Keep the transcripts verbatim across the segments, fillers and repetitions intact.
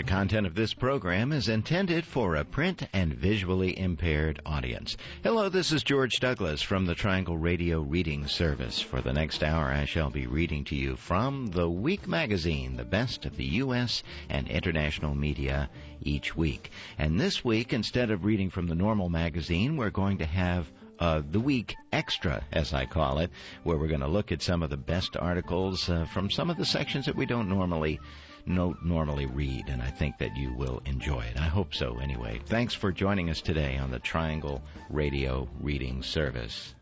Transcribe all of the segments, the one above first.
The content of this program is intended for a print and visually impaired audience. Hello, this is George Douglas from the Triangle Radio Reading Service. For the next hour, I shall be reading to you from The Week magazine, the best of the U S and international media each week. And this week, instead of reading from the normal magazine, we're going to have Uh, the Week Extra, as I call it, where we're going to look at some of the best articles uh, from some of the sections that we don't normally no, normally read, and I think that you will enjoy it. I hope so, anyway. Thanks for joining us today on the Triangle Radio Reading Service.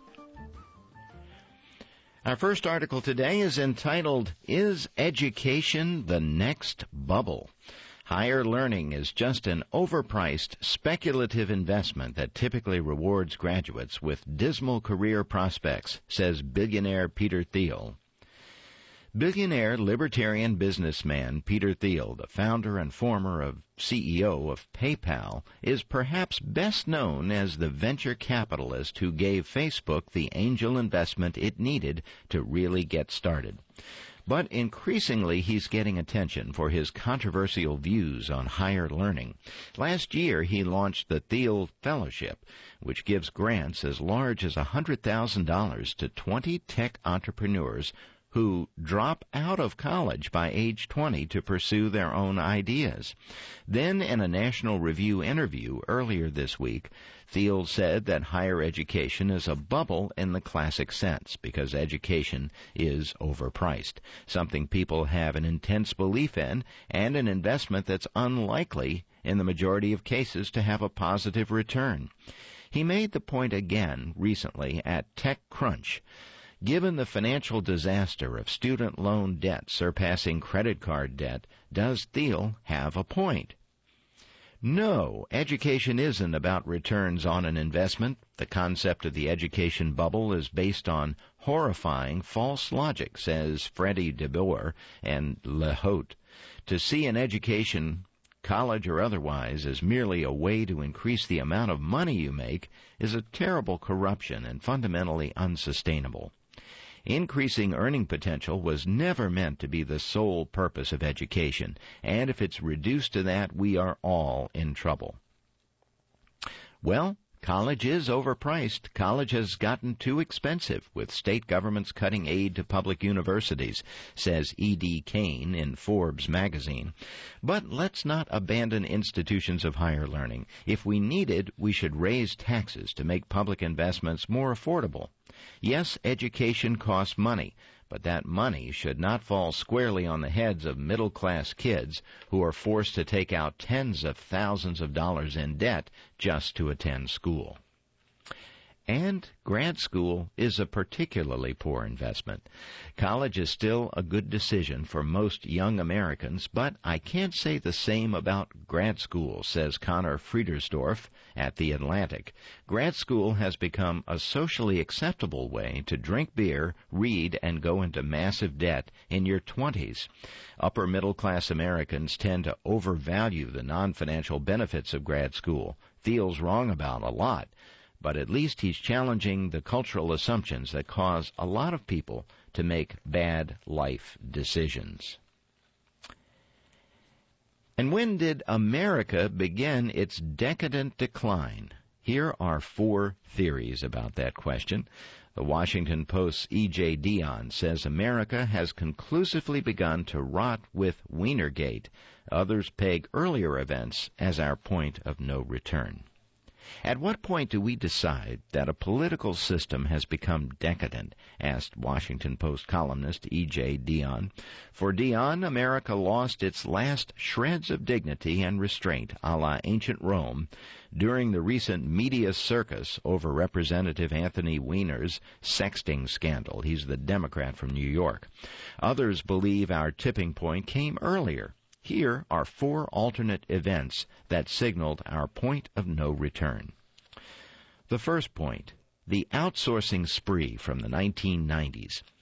Our first article today is entitled, Is Education the Next Bubble? Higher learning is just an overpriced, speculative investment that typically rewards graduates with dismal career prospects, says billionaire Peter Thiel. Billionaire libertarian businessman Peter Thiel, the founder and former of C E O of PayPal, is perhaps best known as the venture capitalist who gave Facebook the angel investment it needed to really get started. But increasingly, he's getting attention for his controversial views on higher learning. Last year, he launched the Thiel Fellowship, which gives grants as large as one hundred thousand dollars to twenty tech entrepreneurs who drop out of college by age twenty to pursue their own ideas. Then, in a National Review interview earlier this week, Thiel said that higher education is a bubble in the classic sense because education is overpriced, something people have an intense belief in, and an investment that's unlikely, in the majority of cases, to have a positive return. He made the point again recently at TechCrunch. Given the financial disaster of student loan debt surpassing credit card debt, does Thiel have a point? No, education isn't about returns on an investment. The concept of the education bubble is based on horrifying false logic, says Freddie DeBoer and LeHaute. To see an education, college or otherwise, as merely a way to increase the amount of money you make is a terrible corruption and fundamentally unsustainable. Increasing earning potential was never meant to be the sole purpose of education, and if it's reduced to that, we are all in trouble. Well, college is overpriced. College has gotten too expensive, with state governments cutting aid to public universities, says E D Kane in Forbes magazine. But let's not abandon institutions of higher learning. If we needed, we should raise taxes to make public investments more affordable. Yes, education costs money, but that money should not fall squarely on the heads of middle-class kids who are forced to take out tens of thousands of dollars in debt just to attend school. And grad school is a particularly poor investment. College is still a good decision for most young Americans, but I can't say the same about grad school, says Connor Friedersdorf at The Atlantic. Grad school has become a socially acceptable way to drink beer, read, and go into massive debt in your twenties. Upper middle-class Americans tend to overvalue the non-financial benefits of grad school. Thiel's wrong about a lot, but at least he's challenging the cultural assumptions that cause a lot of people to make bad life decisions. And when did America begin its decadent decline? Here are four theories about that question. The Washington Post's E J Dionne says America has conclusively begun to rot with Wienergate. Others peg earlier events as our point of no return. At what point do we decide that a political system has become decadent? Asked Washington Post columnist E J Dionne. For Dionne, America lost its last shreds of dignity and restraint, a la ancient Rome, during the recent media circus over Representative Anthony Weiner's sexting scandal. He's the Democrat from New York. Others believe our tipping point came earlier. Here are four alternate events that signaled our point of no return. The first point, the outsourcing spree from the nineteen nineties.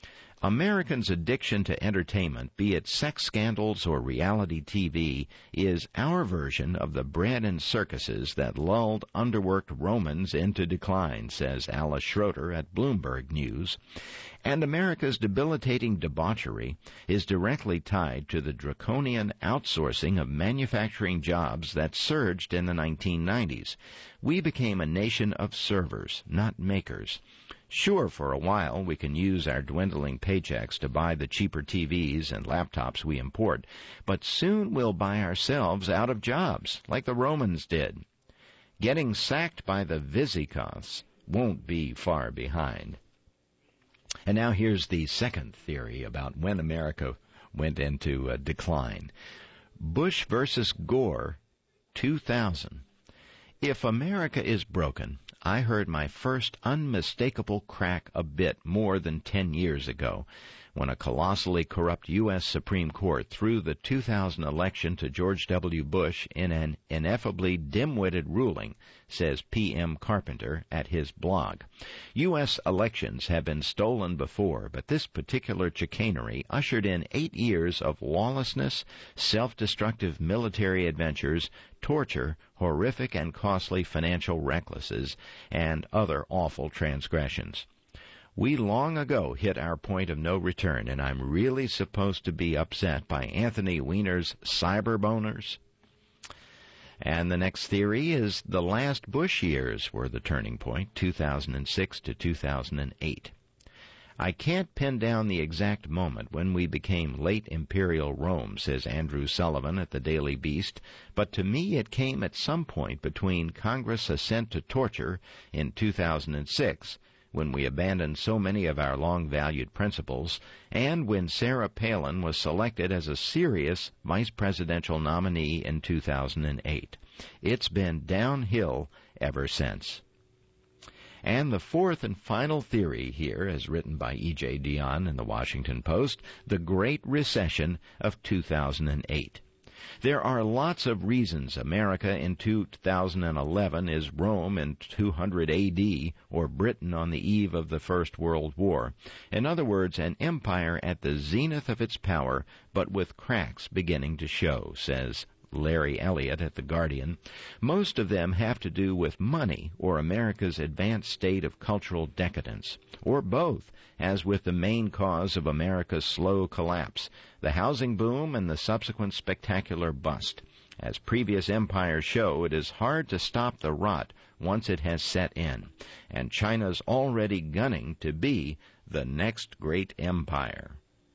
Americans' addiction to entertainment, be it sex scandals or reality T V, is our version of the bread and circuses that lulled underworked Romans into decline, says Alice Schroeder at Bloomberg News. And America's debilitating debauchery is directly tied to the draconian outsourcing of manufacturing jobs that surged in the nineteen nineties. We became a nation of servers, not makers. Sure, for a while we can use our dwindling paychecks to buy the cheaper T Vs and laptops we import, but soon we'll buy ourselves out of jobs, like the Romans did. Getting sacked by the Visigoths won't be far behind. And now here's the second theory about when America went into uh, decline. Bush versus Gore, two thousand. If America is broken, I heard my first unmistakable crack a bit more than ten years ago, when a colossally corrupt U S Supreme Court threw the two thousand election to George W. Bush in an ineffably dim-witted ruling, says P M Carpenter at his blog. U S elections have been stolen before, but this particular chicanery ushered in eight years of lawlessness, self-destructive military adventures, torture, horrific and costly financial recklesses, and other awful transgressions. We long ago hit our point of no return, and I'm really supposed to be upset by Anthony Weiner's cyber boners? And the next theory is the last Bush years were the turning point, two thousand six to two thousand eight. I can't pin down the exact moment when we became late imperial Rome, says Andrew Sullivan at the Daily Beast, but to me it came at some point between Congress' assent to torture in two thousand six, when we abandoned so many of our long-valued principles, and when Sarah Palin was selected as a serious vice presidential nominee in two thousand eight. It's been downhill ever since. And the fourth and final theory here, as written by E J Dionne in the Washington Post, the Great Recession of two thousand eight. There are lots of reasons America in two thousand eleven is Rome in two hundred A D or Britain on the eve of the First World War. In other words, an empire at the zenith of its power, but with cracks beginning to show, says Larry Elliott at The Guardian. Most of them have to do with money or America's advanced state of cultural decadence, or both, as with the main cause of America's slow collapse, the housing boom and the subsequent spectacular bust. As previous empires show, it is hard to stop the rot once it has set in, and China's already gunning to be the next great empire.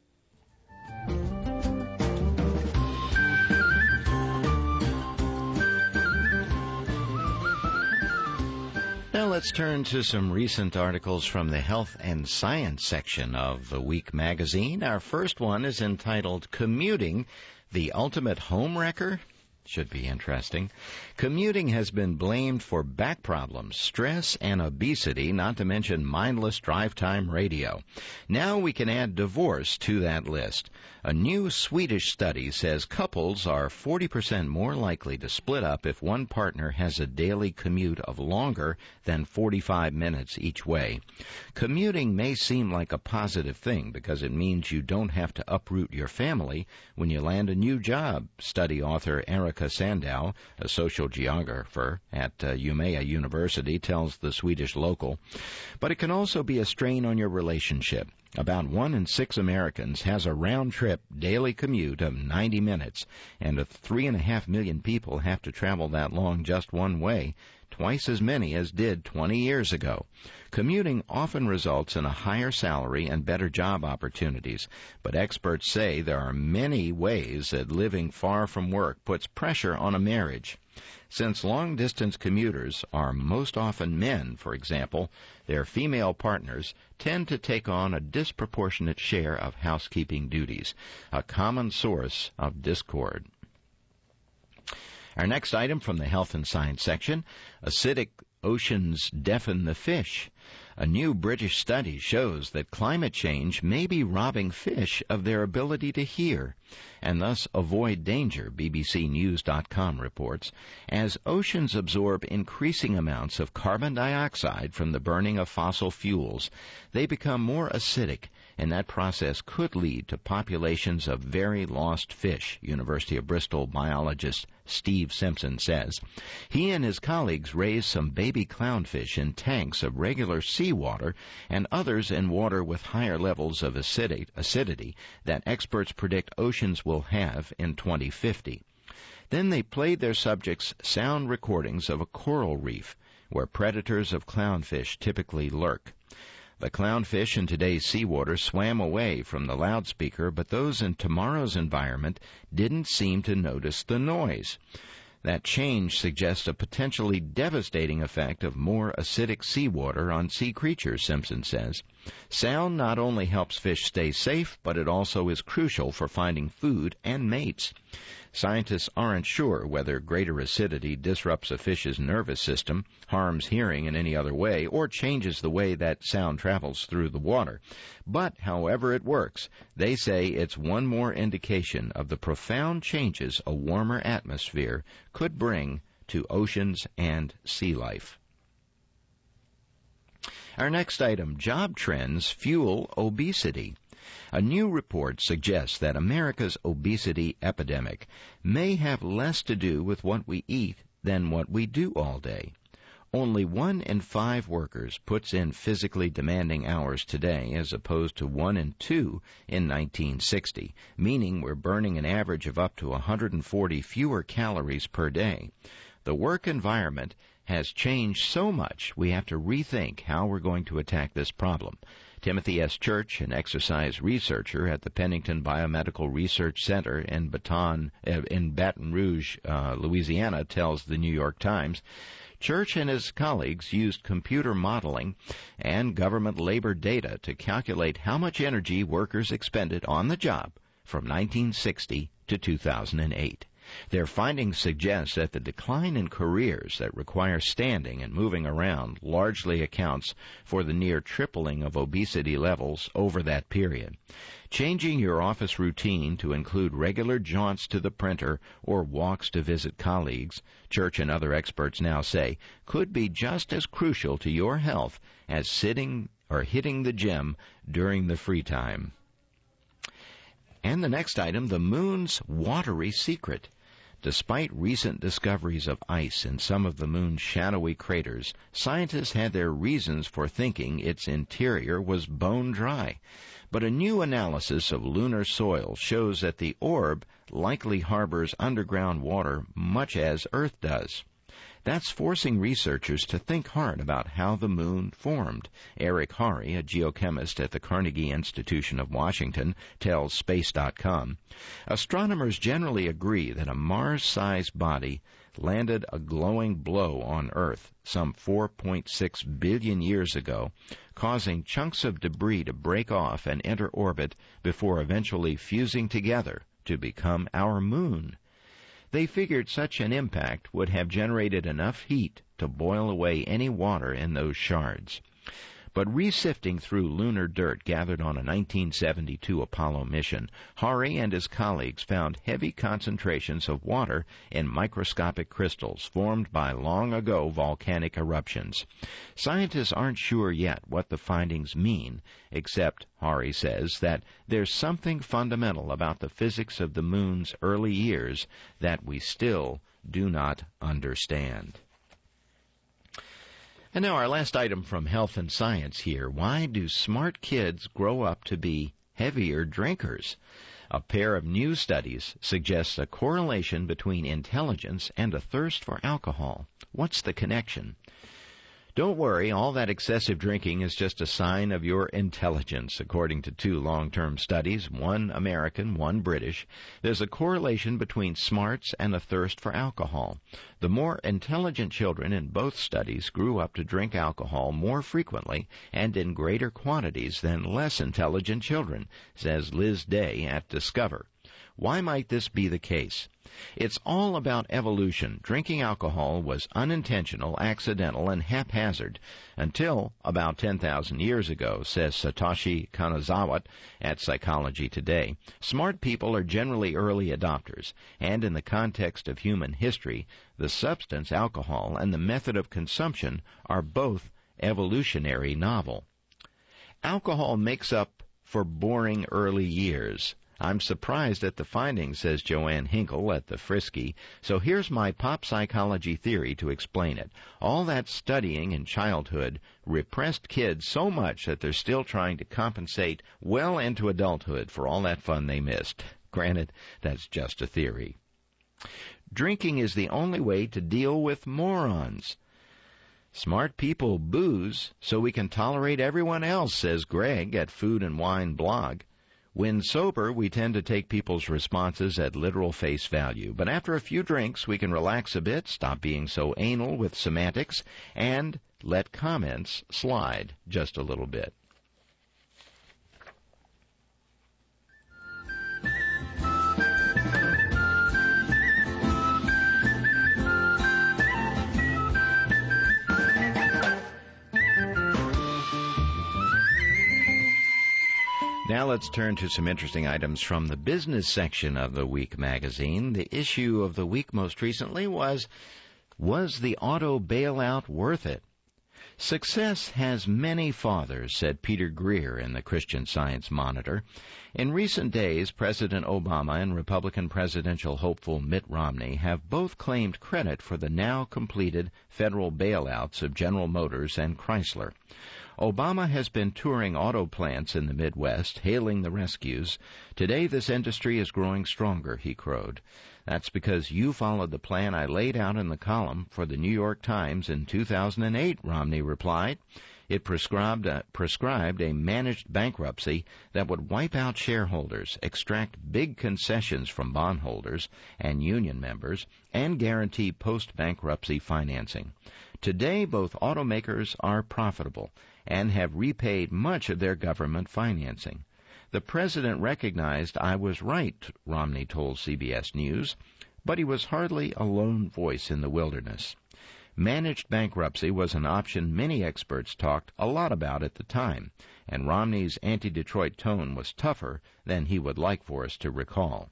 Now let's turn to some recent articles from the Health and Science section of the Week magazine. Our first one is entitled Commuting, the Ultimate Home Wrecker? Should be interesting. Commuting has been blamed for back problems, stress, and obesity, not to mention mindless drive-time radio. Now we can add divorce to that list. A new Swedish study says couples are forty percent more likely to split up if one partner has a daily commute of longer than forty-five minutes each way. Commuting may seem like a positive thing because it means you don't have to uproot your family when you land a new job, study author Erica Sandow, a social geographer at uh, Umeå University, tells the Swedish Local. But it can also be a strain on your relationship. About one in six Americans has a round-trip daily commute of ninety minutes, and three and a half million people have to travel that long just one way, twice as many as did twenty years ago. Commuting often results in a higher salary and better job opportunities, but experts say there are many ways that living far from work puts pressure on a marriage. Since long-distance commuters are most often men, for example, their female partners tend to take on a disproportionate share of housekeeping duties, a common source of discord. Our next item from the Health and Science section, acidic oceans deafen the fish. A new British study shows that climate change may be robbing fish of their ability to hear and thus avoid danger, B B C News dot com reports. As oceans absorb increasing amounts of carbon dioxide from the burning of fossil fuels, they become more acidic, and that process could lead to populations of very lost fish, University of Bristol biologist Steve Simpson says. He and his colleagues raised some baby clownfish in tanks of regular seawater and others in water with higher levels of acidity, acidity that experts predict oceans will have in twenty fifty. Then they played their subjects sound recordings of a coral reef where predators of clownfish typically lurk. The clownfish in today's seawater swam away from the loudspeaker, but those in tomorrow's environment didn't seem to notice the noise. That change suggests a potentially devastating effect of more acidic seawater on sea creatures, Simpson says. Sound not only helps fish stay safe, but it also is crucial for finding food and mates. Scientists aren't sure whether greater acidity disrupts a fish's nervous system, harms hearing in any other way, or changes the way that sound travels through the water. But however it works, they say it's one more indication of the profound changes a warmer atmosphere could bring to oceans and sea life. Our next item, job trends fuel obesity. A new report suggests that America's obesity epidemic may have less to do with what we eat than what we do all day. Only one in five workers puts in physically demanding hours today as opposed to one in two in nineteen sixty, meaning we're burning an average of up to one hundred forty fewer calories per day. The work environment has changed so much we have to rethink how we're going to attack this problem. Timothy S. Church, an exercise researcher at the Pennington Biomedical Research Center in Baton, uh, in Baton Rouge, uh, Louisiana, tells the New York Times, Church and his colleagues used computer modeling and government labor data to calculate how much energy workers expended on the job from nineteen sixty to two thousand eight. Their findings suggest that the decline in careers that require standing and moving around largely accounts for the near tripling of obesity levels over that period. Changing your office routine to include regular jaunts to the printer or walks to visit colleagues, Church and other experts now say, could be just as crucial to your health as sitting or hitting the gym during the free time. And the next item, the moon's watery secret. Despite recent discoveries of ice in some of the moon's shadowy craters, scientists had their reasons for thinking its interior was bone dry. But a new analysis of lunar soil shows that the orb likely harbors underground water much as Earth does. That's forcing researchers to think hard about how the moon formed. Eric Hari, a geochemist at the Carnegie Institution of Washington, tells Space dot com, astronomers generally agree that a Mars-sized body landed a glowing blow on Earth some four point six billion years ago, causing chunks of debris to break off and enter orbit before eventually fusing together to become our moon. They figured such an impact would have generated enough heat to boil away any water in those shards. But resifting through lunar dirt gathered on a nineteen seventy-two Apollo mission, Hari and his colleagues found heavy concentrations of water in microscopic crystals formed by long-ago volcanic eruptions. Scientists aren't sure yet what the findings mean, except, Hari says, that there's something fundamental about the physics of the moon's early years that we still do not understand. And now our last item from Health and Science here. Why do smart kids grow up to be heavier drinkers? A pair of new studies suggests a correlation between intelligence and a thirst for alcohol. What's the connection? Don't worry, all that excessive drinking is just a sign of your intelligence, according to two long-term studies, one American, one British. There's a correlation between smarts and a thirst for alcohol. The more intelligent children in both studies grew up to drink alcohol more frequently and in greater quantities than less intelligent children, says Liz Day at Discover. Why might this be the case? It's all about evolution. Drinking alcohol was unintentional, accidental, and haphazard until about ten thousand years ago, says Satoshi Kanazawa at Psychology Today. Smart people are generally early adopters, and in the context of human history, the substance, alcohol, and the method of consumption are both evolutionary novel. Alcohol makes up for boring early years. I'm surprised at the findings, says Joanne Hinkle at the Frisky. So here's my pop psychology theory to explain it. All that studying in childhood repressed kids so much that they're still trying to compensate well into adulthood for all that fun they missed. Granted, that's just a theory. Drinking is the only way to deal with morons. Smart people booze so we can tolerate everyone else, says Greg at Food and Wine blog. When sober, we tend to take people's responses at literal face value. But after a few drinks, we can relax a bit, stop being so anal with semantics, and let comments slide just a little bit. Now let's turn to some interesting items from the business section of the Week magazine. The issue of the week most recently was, was the auto bailout worth it? Success has many fathers, said Peter Greer in the Christian Science Monitor. In recent days, President Obama and Republican presidential hopeful Mitt Romney have both claimed credit for the now completed federal bailouts of General Motors and Chrysler. Obama has been touring auto plants in the Midwest, hailing the rescues. Today this industry is growing stronger, he crowed. That's because you followed the plan I laid out in the column for the New York Times in two thousand eight, Romney replied. It prescribed a, prescribed a managed bankruptcy that would wipe out shareholders, extract big concessions from bondholders and union members, and guarantee post-bankruptcy financing. Today, both automakers are profitable and have repaid much of their government financing. The president recognized I was right, Romney told C B S News, but he was hardly a lone voice in the wilderness. Managed bankruptcy was an option many experts talked a lot about at the time, and Romney's anti-Detroit tone was tougher than he would like for us to recall.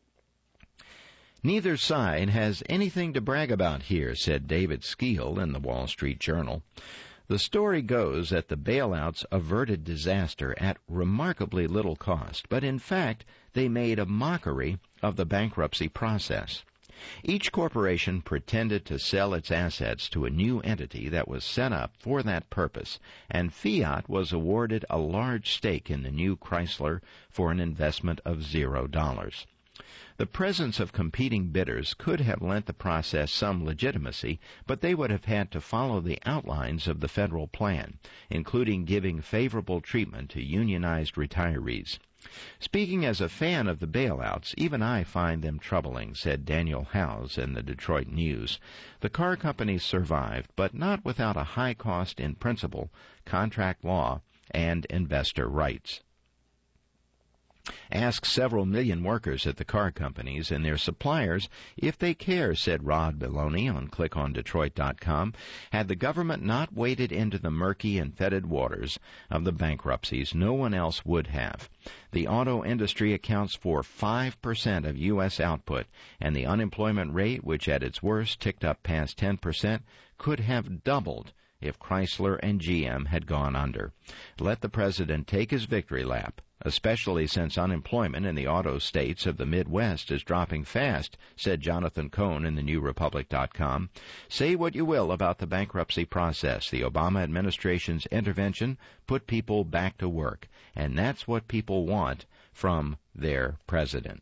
Neither side has anything to brag about here, said David Skeel in the Wall Street Journal. The story goes that the bailouts averted disaster at remarkably little cost, but in fact they made a mockery of the bankruptcy process. Each corporation pretended to sell its assets to a new entity that was set up for that purpose, and Fiat was awarded a large stake in the new Chrysler for an investment of zero dollars. The presence of competing bidders could have lent the process some legitimacy, but they would have had to follow the outlines of the federal plan, including giving favorable treatment to unionized retirees. Speaking as a fan of the bailouts, even I find them troubling, said Daniel Howes in the Detroit News. The car companies survived, but not without a high cost in principle, contract law, and investor rights. Ask several million workers at the car companies and their suppliers if they care, said Rod Beloni on click on detroit dot com. Had the government not waded into the murky and fetid waters of the bankruptcies, no one else would have. The auto industry accounts for five percent of U S output, and the unemployment rate, which at its worst ticked up past ten percent, could have doubled if Chrysler and G M had gone under. Let the president take his victory lap, especially since unemployment in the auto states of the Midwest is dropping fast, said Jonathan Cohn in the new republic dot com. Say what you will about the bankruptcy process. The Obama administration's intervention put people back to work, and that's what people want from their president.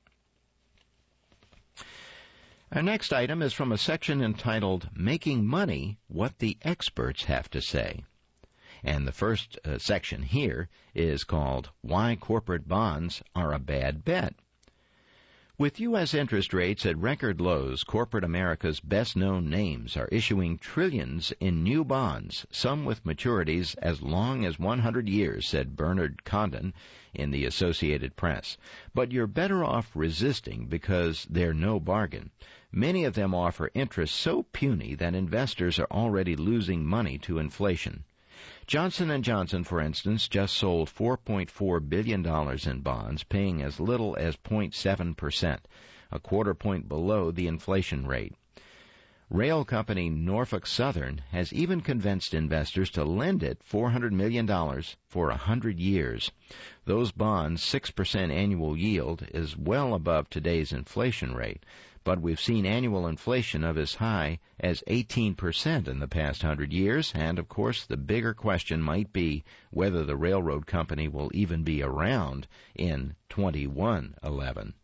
Our next item is from a section entitled Making Money, What the Experts Have to Say. And the first uh, section here is called Why Corporate Bonds Are a Bad Bet. With U S interest rates at record lows, corporate America's best-known names are issuing trillions in new bonds, some with maturities as long as one hundred years, said Bernard Condon in the Associated Press. But you're better off resisting because they're no bargain. Many of them offer interest so puny that investors are already losing money to inflation. Johnson and Johnson, for instance, just sold four point four billion dollars in bonds, paying as little as zero point seven percent, a quarter point below the inflation rate. Rail company Norfolk Southern has even convinced investors to lend it four hundred million dollars for one hundred years. Those bonds' six percent annual yield is well above today's inflation rate, but we've seen annual inflation of as high as eighteen percent in the past hundred years, and of course the bigger question might be whether the railroad company will even be around in twenty-one eleven.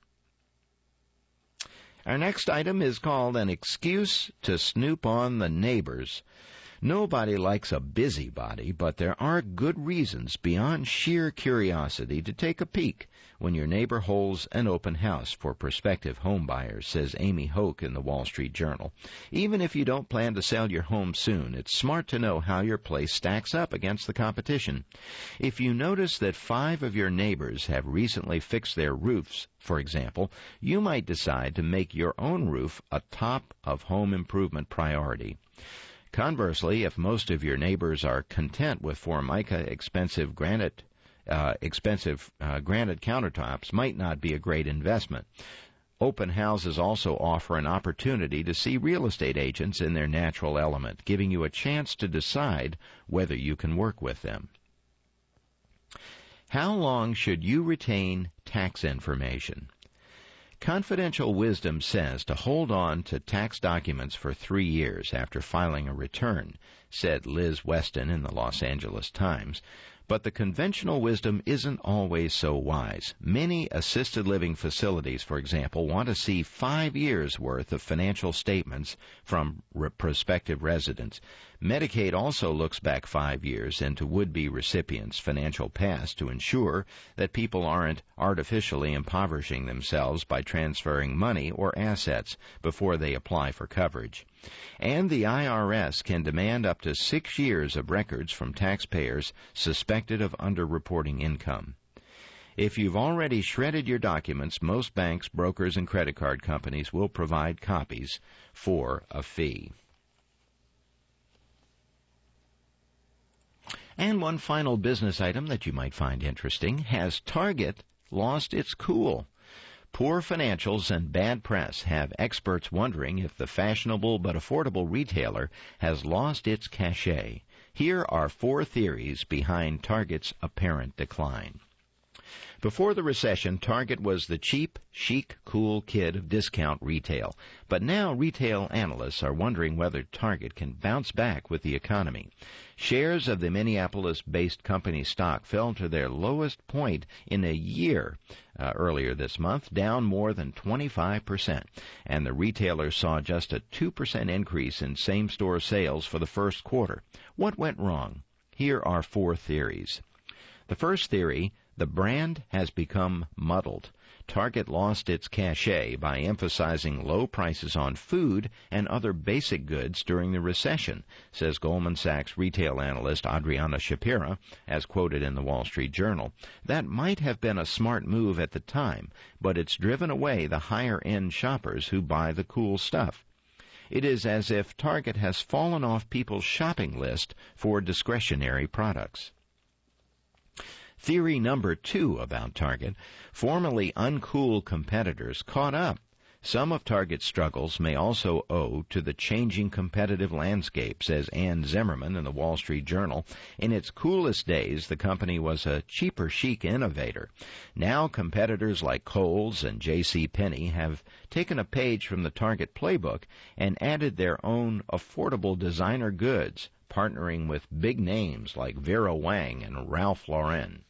Our next item is called An Excuse to Snoop on the Neighbors. Nobody likes a busybody, but there are good reasons beyond sheer curiosity to take a peek when your neighbor holds an open house for prospective home buyers, says Amy Hoke in the Wall Street Journal. Even if you don't plan to sell your home soon, it's smart to know how your place stacks up against the competition. If you notice that five of your neighbors have recently fixed their roofs, for example, you might decide to make your own roof a top of home improvement priority. Conversely, if most of your neighbors are content with Formica expensive granite, uh, expensive uh, granite countertops, might not be a great investment. Open houses also offer an opportunity to see real estate agents in their natural element, giving you a chance to decide whether you can work with them. How long should you retain tax information? Confidential wisdom says to hold on to tax documents for three years after filing a return, said Liz Weston in the Los Angeles Times. But the conventional wisdom isn't always so wise. Many assisted living facilities, for example, want to see five years' worth of financial statements from re- prospective residents. Medicaid also looks back five years into would-be recipients' financial past to ensure that people aren't artificially impoverishing themselves by transferring money or assets before they apply for coverage. And the I R S can demand up to six years of records from taxpayers suspected of underreporting income. If you've already shredded your documents, most banks, brokers, and credit card companies will provide copies for a fee. And one final business item that you might find interesting. Has Target lost its cool? Poor financials and bad press have experts wondering if the fashionable but affordable retailer has lost its cachet. Here are four theories behind Target's apparent decline. Before the recession, Target was the cheap, chic, cool kid of discount retail. But now retail analysts are wondering whether Target can bounce back with the economy. Shares of the Minneapolis-based company stock fell to their lowest point in a year uh, earlier this month, down more than twenty-five percent. And the retailer saw just a two percent increase in same-store sales for the first quarter. What went wrong? Here are four theories. The first theory, the brand has become muddled. Target lost its cachet by emphasizing low prices on food and other basic goods during the recession, says Goldman Sachs retail analyst Adriana Shapira, as quoted in the Wall Street Journal. That might have been a smart move at the time, but it's driven away the higher-end shoppers who buy the cool stuff. It is as if Target has fallen off people's shopping list for discretionary products. Theory number two about Target, formerly uncool competitors caught up. Some of Target's struggles may also owe to the changing competitive landscape, says Ann Zimmerman in the Wall Street Journal. In its coolest days, the company was a cheaper chic innovator. Now competitors like Kohl's and J C Penney have taken a page from the Target playbook and added their own affordable designer goods, partnering with big names like Vera Wang and Ralph Lauren.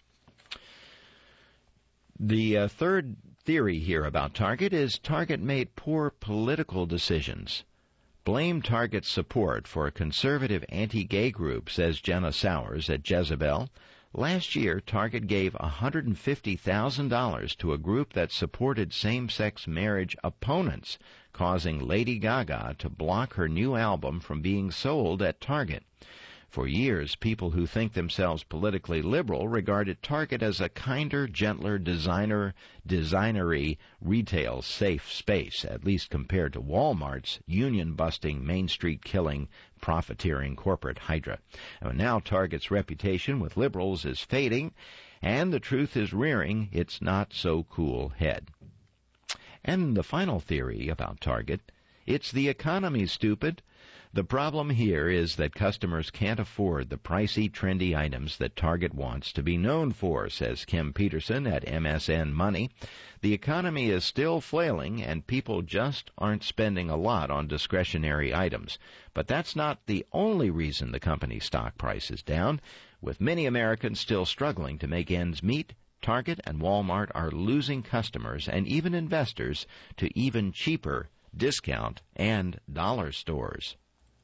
The uh, third theory here about Target is Target made poor political decisions. Blame Target's support for a conservative anti-gay group, says Jenna Sowers at Jezebel. Last year, Target gave one hundred fifty thousand dollars to a group that supported same-sex marriage opponents, causing Lady Gaga to block her new album from being sold at Target. For years, people who think themselves politically liberal regarded Target as a kinder, gentler, designer, designery, retail safe space, at least compared to Walmart's union-busting, Main Street-killing, profiteering corporate hydra. And now Target's reputation with liberals is fading, and the truth is rearing its not-so-cool head. And the final theory about Target, it's the economy, stupid. The problem here is that customers can't afford the pricey, trendy items that Target wants to be known for, says Kim Peterson at M S N Money. The economy is still flailing, and people just aren't spending a lot on discretionary items. But that's not the only reason the company's stock price is down. With many Americans still struggling to make ends meet, Target and Walmart are losing customers and even investors to even cheaper discount and dollar stores.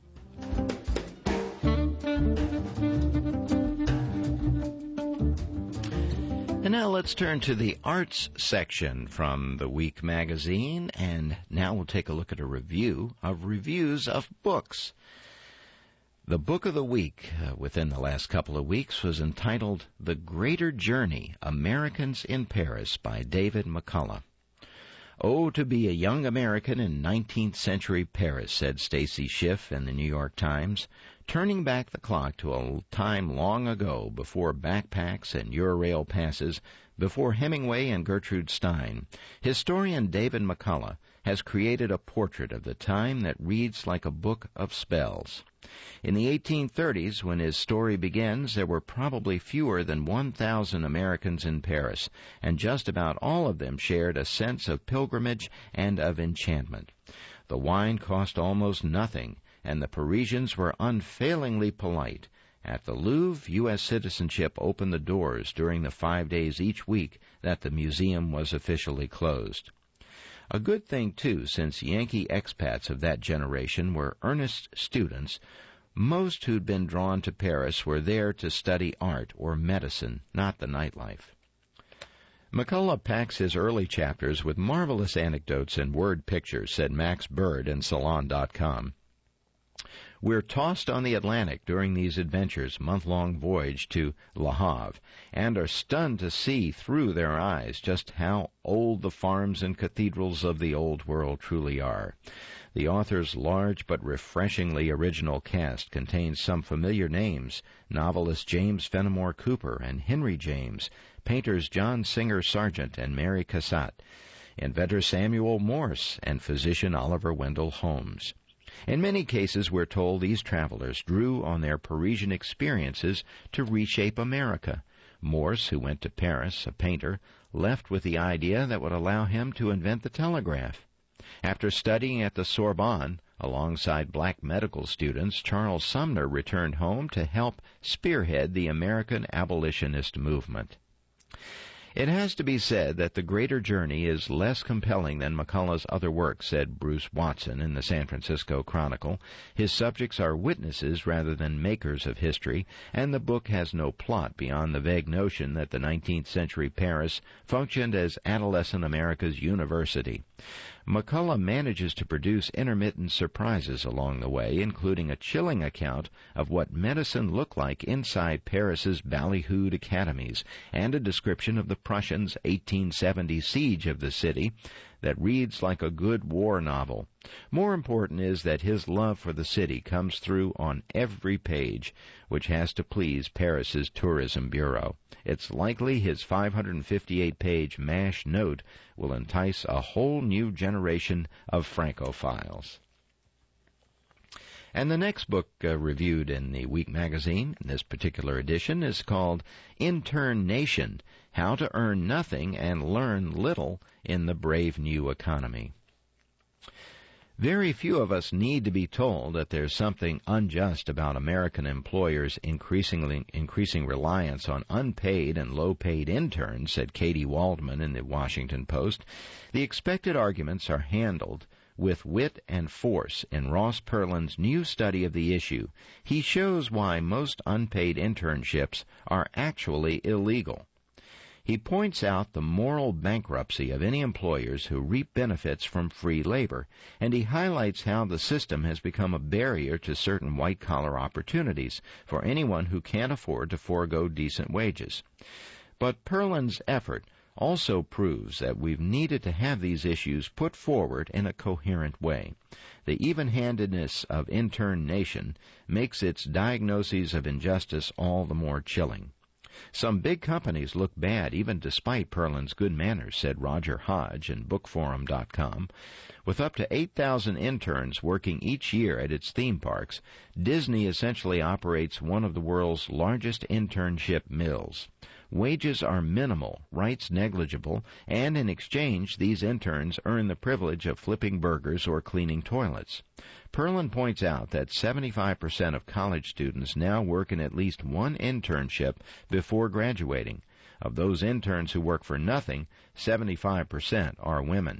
And now let's turn to the arts section from the Week magazine, and now we'll take a look at a review of reviews of books. The book of the week uh, within the last couple of weeks was entitled The Greater Journey, Americans in Paris by David McCullough. Oh, to be a young American in nineteenth century Paris, said Stacy Schiff in the New York Times, turning back the clock to a time long ago before backpacks and Eurail passes, before Hemingway and Gertrude Stein. Historian David McCullough has created a portrait of the time that reads like a book of spells. In the eighteen thirties, when his story begins, there were probably fewer than one thousand Americans in Paris, and just about all of them shared a sense of pilgrimage and of enchantment. The wine cost almost nothing, and the Parisians were unfailingly polite. At the Louvre, U S citizenship opened the doors during the five days each week that the museum was officially closed. A good thing, too, since Yankee expats of that generation were earnest students. Most who'd been drawn to Paris were there to study art or medicine, not the nightlife. McCullough packs his early chapters with marvelous anecdotes and word pictures, said Max Bird in Salon dot com. We're tossed on the Atlantic during these adventures, month-long voyage to Le Havre, and are stunned to see through their eyes just how old the farms and cathedrals of the Old World truly are. The author's large but refreshingly original cast contains some familiar names: novelist James Fenimore Cooper and Henry James, painters John Singer Sargent and Mary Cassatt, inventor Samuel Morse, and physician Oliver Wendell Holmes. In many cases, we're told these travelers drew on their Parisian experiences to reshape America. Morse, who went to Paris, a painter, left with the idea that would allow him to invent the telegraph. After studying at the Sorbonne, alongside black medical students, Charles Sumner returned home to help spearhead the American abolitionist movement. It has to be said that The Greater Journey is less compelling than McCullough's other work, said Bruce Watson in the San Francisco Chronicle. His subjects are witnesses rather than makers of history, and the book has no plot beyond the vague notion that the nineteenth century Paris functioned as adolescent America's university. McCullough manages to produce intermittent surprises along the way, including a chilling account of what medicine looked like inside Paris's ballyhooed academies, and a description of the Prussians' eighteen seventy siege of the city that reads like a good war novel. More important is that his love for the city comes through on every page, which has to please Paris's Tourism Bureau. It's likely his five hundred fifty-eight page MASH note will entice a whole new generation of Francophiles. And the next book uh, reviewed in the Week magazine, in this particular edition, is called Intern Nation: How to Earn Nothing and Learn Little in the Brave New Economy. Very few of us need to be told that there's something unjust about American employers' increasingly increasing reliance on unpaid and low-paid interns, said Katie Waldman in the Washington Post. The expected arguments are handled With wit and force in Ross Perlin's new study of the issue, he shows why most unpaid internships are actually illegal. He points out the moral bankruptcy of any employers who reap benefits from free labor, and he highlights how the system has become a barrier to certain white-collar opportunities for anyone who can't afford to forego decent wages. But Perlin's effort also proves that we've needed to have these issues put forward in a coherent way. The even-handedness of Intern Nation makes its diagnoses of injustice all the more chilling. Some big companies look bad even despite Perlin's good manners, said Roger Hodge in book forum dot com. With up to eight thousand interns working each year at its theme parks, Disney essentially operates one of the world's largest internship mills. Wages are minimal, rights negligible, and in exchange, these interns earn the privilege of flipping burgers or cleaning toilets. Perlin points out that seventy-five percent of college students now work in at least one internship before graduating. Of those interns who work for nothing, seventy-five percent are women.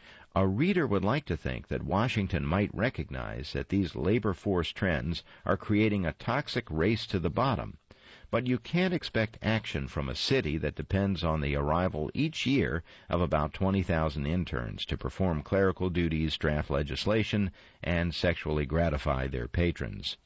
A reader would like to think that Washington might recognize that these labor force trends are creating a toxic race to the bottom. But you can't expect action from a city that depends on the arrival each year of about twenty thousand interns to perform clerical duties, draft legislation, and sexually gratify their patrons.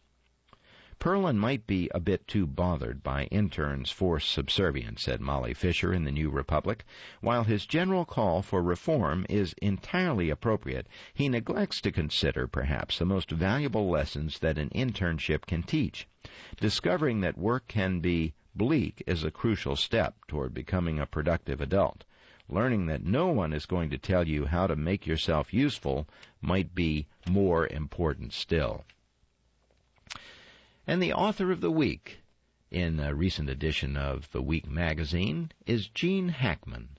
Perlin might be a bit too bothered by interns' forced subservience, said Molly Fisher in the New Republic. While his general call for reform is entirely appropriate, he neglects to consider, perhaps, the most valuable lessons that an internship can teach. Discovering that work can be bleak is a crucial step toward becoming a productive adult. Learning that no one is going to tell you how to make yourself useful might be more important still. And the author of the week in a recent edition of The Week magazine is Gene Hackman.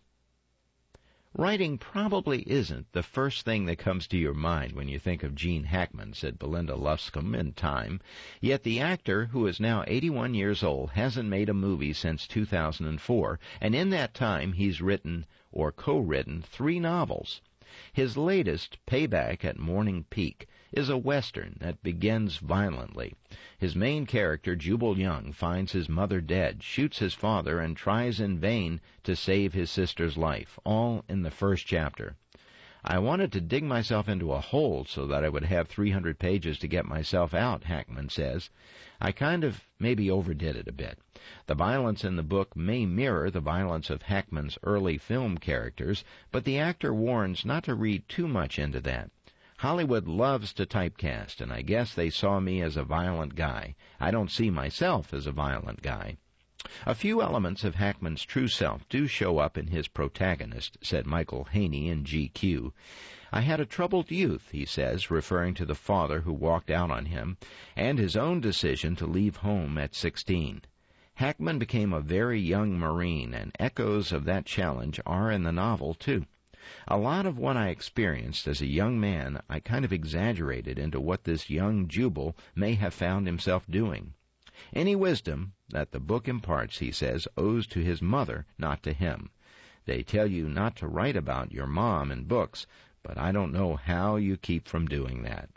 Writing probably isn't the first thing that comes to your mind when you think of Gene Hackman, said Belinda Luscombe in Time. Yet the actor, who is now eighty-one years old, hasn't made a movie since two thousand four, and in that time he's written or co-written three novels. His latest, Payback at Morning Peak, is a Western that begins violently. His main character, Jubal Young, finds his mother dead, shoots his father, and tries in vain to save his sister's life, all in the first chapter. I wanted to dig myself into a hole so that I would have three hundred pages to get myself out, Hackman says. I kind of maybe overdid it a bit. The violence in the book may mirror the violence of Hackman's early film characters, but the actor warns not to read too much into that. Hollywood loves to typecast, and I guess they saw me as a violent guy. I don't see myself as a violent guy. A few elements of Hackman's true self do show up in his protagonist, said Michael Haney in G Q. I had a troubled youth, he says, referring to the father who walked out on him, and his own decision to leave home at sixteen. Hackman became a very young Marine, and echoes of that challenge are in the novel, too. A lot of what I experienced as a young man, I kind of exaggerated into what this young Jubal may have found himself doing. Any wisdom that the book imparts, he says, owes to his mother, not to him. They tell you not to write about your mom in books, but I don't know how you keep from doing that.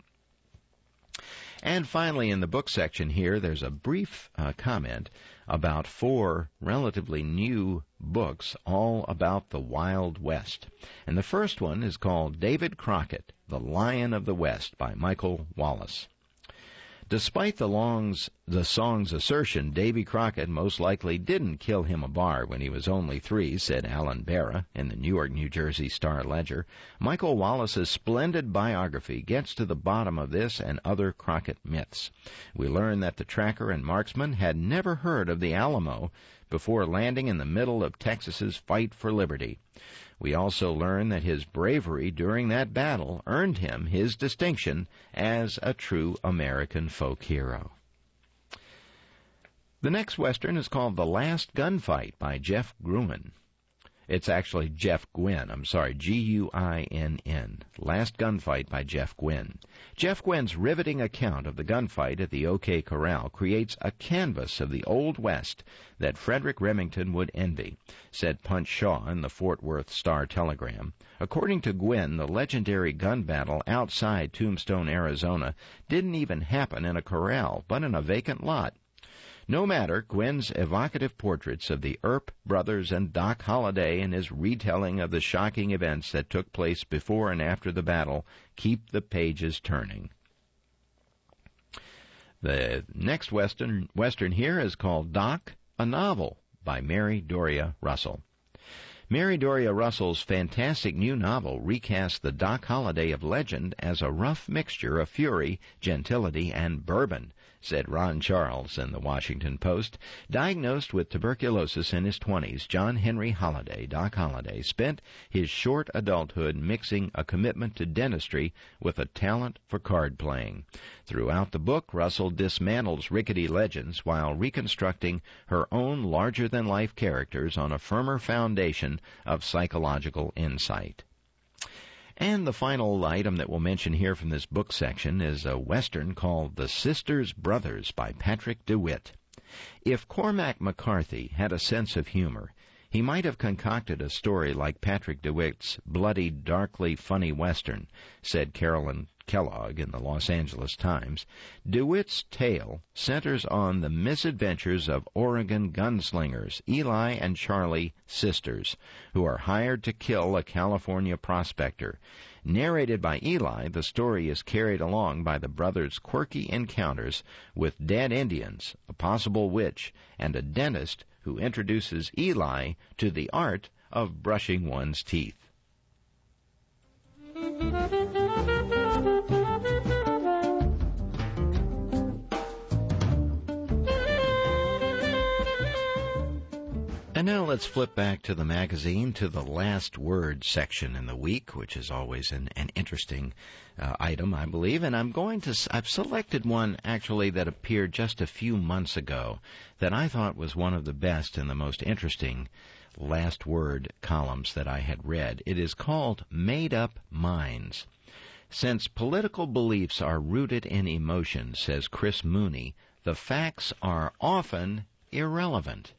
And finally, in the book section here, there's a brief uh, comment about four relatively new books all about the Wild West. And the first one is called David Crockett, The Lion of the West by Michael Wallace. Despite the, longs, the song's assertion, Davy Crockett most likely didn't kill him a bar when he was only three, said Alan Barra in the Newark, New Jersey Star-Ledger. Michael Wallace's splendid biography gets to the bottom of this and other Crockett myths. We learn that the tracker and marksman had never heard of the Alamo before landing in the middle of Texas's fight for liberty. We also learn that his bravery during that battle earned him his distinction as a true American folk hero. The next Western is called The Last Gunfight by Jeff Gruen. It's actually Jeff Guinn. I'm sorry, G U I N N. Last Gunfight by Jeff Guinn. Jeff Gwynn's riveting account of the gunfight at the OK Corral creates a canvas of the Old West that Frederick Remington would envy, said Punch Shaw in the Fort Worth Star-Telegram. According to Guinn, the legendary gun battle outside Tombstone, Arizona, didn't even happen in a corral, but in a vacant lot. No matter, Gwynn's evocative portraits of the Earp brothers and Doc Holliday and his retelling of the shocking events that took place before and after the battle keep the pages turning. The next Western, Western here is called Doc, a Novel by Mary Doria Russell. Mary Doria Russell's fantastic new novel recasts the Doc Holliday of legend as a rough mixture of fury, gentility, and bourbon, said Ron Charles in the Washington Post. Diagnosed with tuberculosis in his twenties, John Henry Holliday, Doc Holliday, spent his short adulthood mixing a commitment to dentistry with a talent for card playing. Throughout the book, Russell dismantles rickety legends while reconstructing her own larger-than-life characters on a firmer foundation of psychological insight. And the final item that we'll mention here from this book section is a Western called The Sisters Brothers by Patrick DeWitt. If Cormac McCarthy had a sense of humor, he might have concocted a story like Patrick DeWitt's bloody, darkly funny Western, said Carolyn Kellogg in the Los Angeles Times. DeWitt's tale centers on the misadventures of Oregon gunslingers, Eli and Charlie Sisters, who are hired to kill a California prospector. Narrated by Eli, the story is carried along by the brothers' quirky encounters with dead Indians, a possible witch, and a dentist who introduces Eli to the art of brushing one's teeth. And now let's flip back to the magazine, to the last word section in the week, which is always an, an interesting uh, item, I believe. And I'm going to, I've selected one actually that appeared just a few months ago that I thought was one of the best and the most interesting last word columns that I had read. It is called Made Up Minds. Since political beliefs are rooted in emotion, says Chris Mooney, the facts are often irrelevant.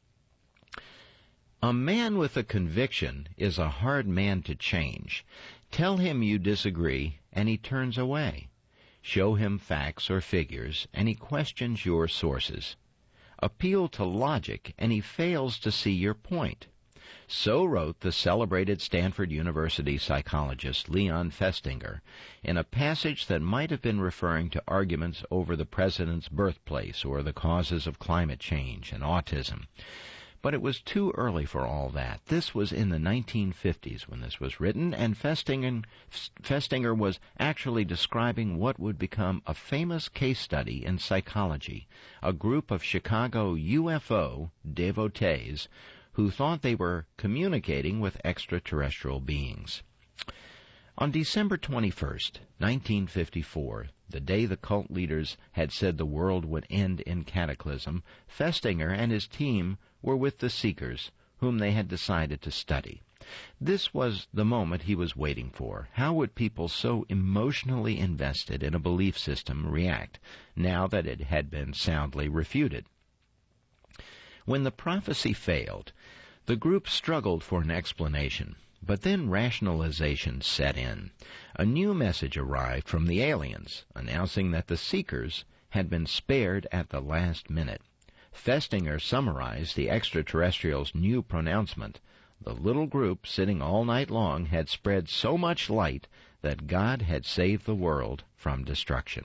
A man with a conviction is a hard man to change. Tell him you disagree, and he turns away. Show him facts or figures, and he questions your sources. Appeal to logic, and he fails to see your point. So wrote the celebrated Stanford University psychologist Leon Festinger in a passage that might have been referring to arguments over the president's birthplace or the causes of climate change and autism. But it was too early for all that. This was in the nineteen fifties when this was written, and Festinger, Festinger was actually describing what would become a famous case study in psychology, a group of Chicago U F O devotees who thought they were communicating with extraterrestrial beings. On December twenty-first, nineteen fifty-four, the day the cult leaders had said the world would end in cataclysm, Festinger and his team were with the Seekers, whom they had decided to study. This was the moment he was waiting for. How would people so emotionally invested in a belief system react, now that it had been soundly refuted? When the prophecy failed, the group struggled for an explanation. But then rationalization set in. A new message arrived from the aliens, announcing that the Seekers had been spared at the last minute. Festinger summarized the extraterrestrials' new pronouncement. The little group, sitting all night long, had spread so much light that God had saved the world from destruction.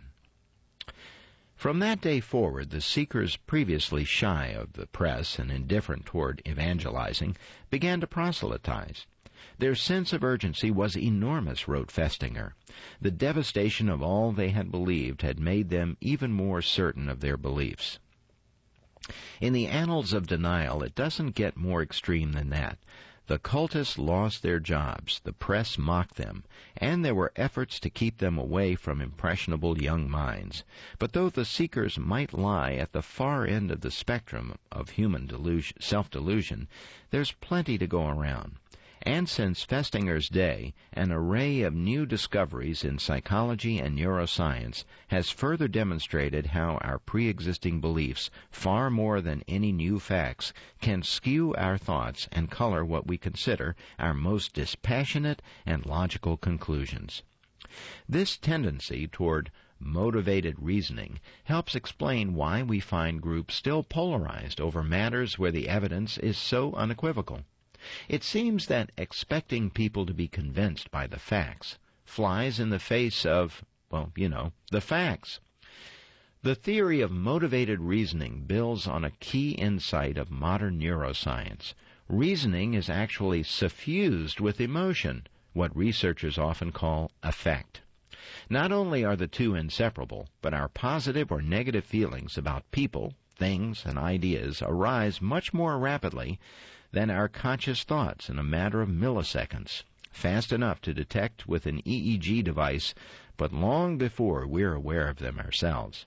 From that day forward, the Seekers, previously shy of the press and indifferent toward evangelizing, began to proselytize. Their sense of urgency was enormous, wrote Festinger. The devastation of all they had believed had made them even more certain of their beliefs. In the annals of denial, it doesn't get more extreme than that. The cultists lost their jobs, the press mocked them, and there were efforts to keep them away from impressionable young minds. But though the seekers might lie at the far end of the spectrum of human delusion, self-delusion, there's plenty to go around. And since Festinger's day, an array of new discoveries in psychology and neuroscience has further demonstrated how our pre-existing beliefs, far more than any new facts, can skew our thoughts and color what we consider our most dispassionate and logical conclusions. This tendency toward motivated reasoning helps explain why we find groups still polarized over matters where the evidence is so unequivocal. It seems that expecting people to be convinced by the facts flies in the face of, well, you know, the facts. The theory of motivated reasoning builds on a key insight of modern neuroscience. Reasoning is actually suffused with emotion, what researchers often call affect. Not only are the two inseparable, but our positive or negative feelings about people, things, and ideas arise much more rapidly than our conscious thoughts in a matter of milliseconds, fast enough to detect with an E E G device, but long before we're aware of them ourselves.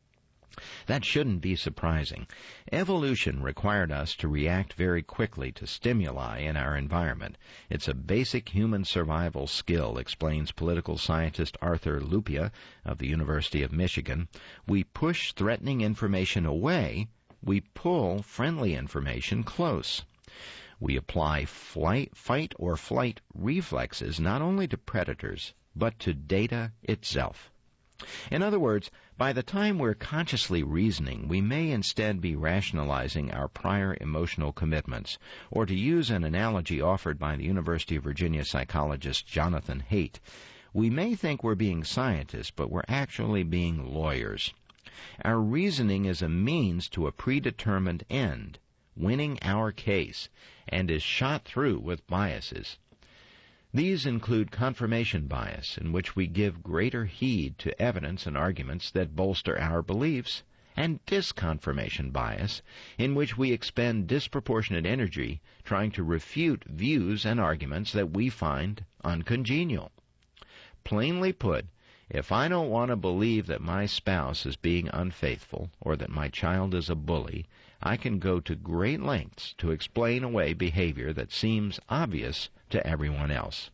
That shouldn't be surprising. Evolution required us to react very quickly to stimuli in our environment. It's a basic human survival skill, explains political scientist Arthur Lupia of the University of Michigan. We push threatening information away, we pull friendly information close. We apply flight, fight or flight reflexes not only to predators, but to data itself. In other words, by the time we're consciously reasoning, we may instead be rationalizing our prior emotional commitments, or to use an analogy offered by the University of Virginia psychologist Jonathan Haidt, we may think we're being scientists, but we're actually being lawyers. Our reasoning is a means to a predetermined end, winning our case, and is shot through with biases. These include confirmation bias, in which we give greater heed to evidence and arguments that bolster our beliefs, and disconfirmation bias, in which we expend disproportionate energy trying to refute views and arguments that we find uncongenial. Plainly put, if I don't want to believe that my spouse is being unfaithful or that my child is a bully, I can go to great lengths to explain away behavior that seems obvious to everyone else.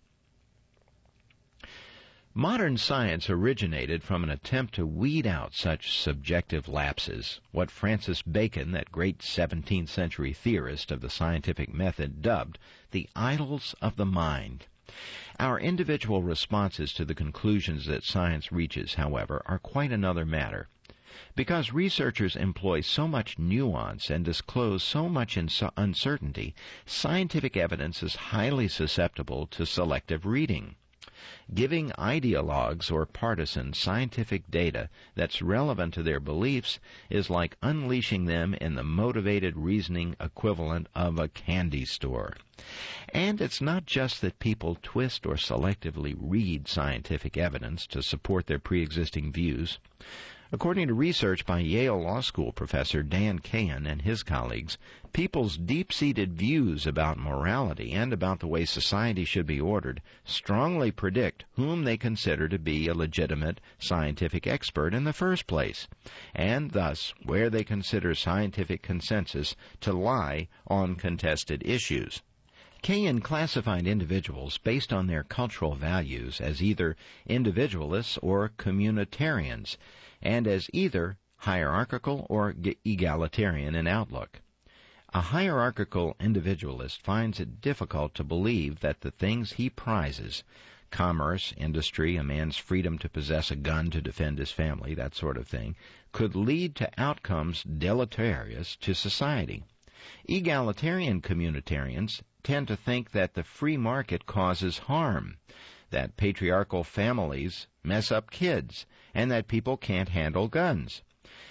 Modern science originated from an attempt to weed out such subjective lapses, what Francis Bacon, that great seventeenth century theorist of the scientific method, dubbed the idols of the mind. Our individual responses to the conclusions that science reaches, however, are quite another matter. Because researchers employ so much nuance and disclose so much uncertainty, scientific evidence is highly susceptible to selective reading. Giving ideologues or partisans scientific data that's relevant to their beliefs is like unleashing them in the motivated reasoning equivalent of a candy store. And it's not just that people twist or selectively read scientific evidence to support their pre-existing views. According to research by Yale Law School professor Dan Kahan and his colleagues, people's deep-seated views about morality and about the way society should be ordered strongly predict whom they consider to be a legitimate scientific expert in the first place, and thus where they consider scientific consensus to lie on contested issues. Kahan classified individuals based on their cultural values as either individualists or communitarians, and as either hierarchical or egalitarian in outlook. A hierarchical individualist finds it difficult to believe that the things he prizes, commerce, industry, a man's freedom to possess a gun to defend his family, that sort of thing, could lead to outcomes deleterious to society. Egalitarian communitarians tend to think that the free market causes harm, that patriarchal families mess up kids, and that people can't handle guns.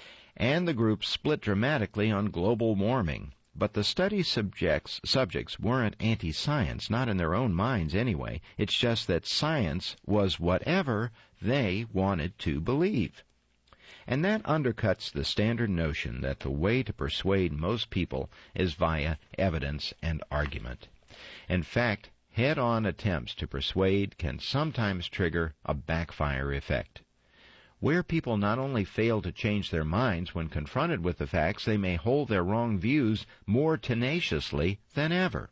And the groups split dramatically on global warming. But the study subjects, subjects weren't anti-science, not in their own minds anyway. It's just that science was whatever they wanted to believe. And that undercuts the standard notion that the way to persuade most people is via evidence and argument. In fact, head-on attempts to persuade can sometimes trigger a backfire effect, where people not only fail to change their minds when confronted with the facts, they may hold their wrong views more tenaciously than ever.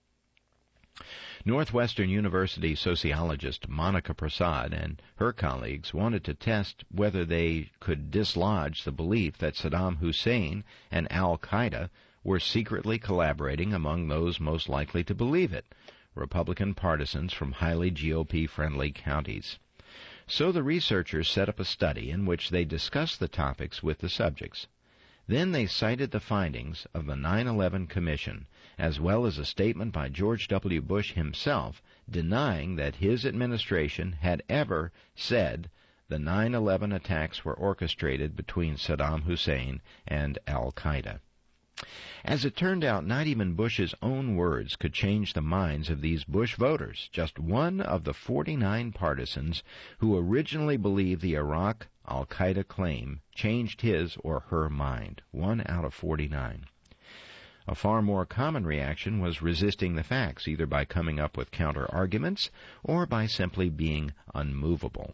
Northwestern University sociologist Monica Prasad and her colleagues wanted to test whether they could dislodge the belief that Saddam Hussein and al-Qaeda were secretly collaborating among those most likely to believe it, Republican partisans from highly G O P-friendly counties. So the researchers set up a study in which they discussed the topics with the subjects. Then they cited the findings of the nine eleven Commission, as well as a statement by George W. Bush himself denying that his administration had ever said the nine eleven attacks were orchestrated between Saddam Hussein and al-Qaeda. As it turned out, not even Bush's own words could change the minds of these Bush voters. Just one of the forty-nine partisans who originally believed the Iraq al-Qaeda claim changed his or her mind. One out of forty-nine. A far more common reaction was resisting the facts, either by coming up with counter-arguments or by simply being unmovable.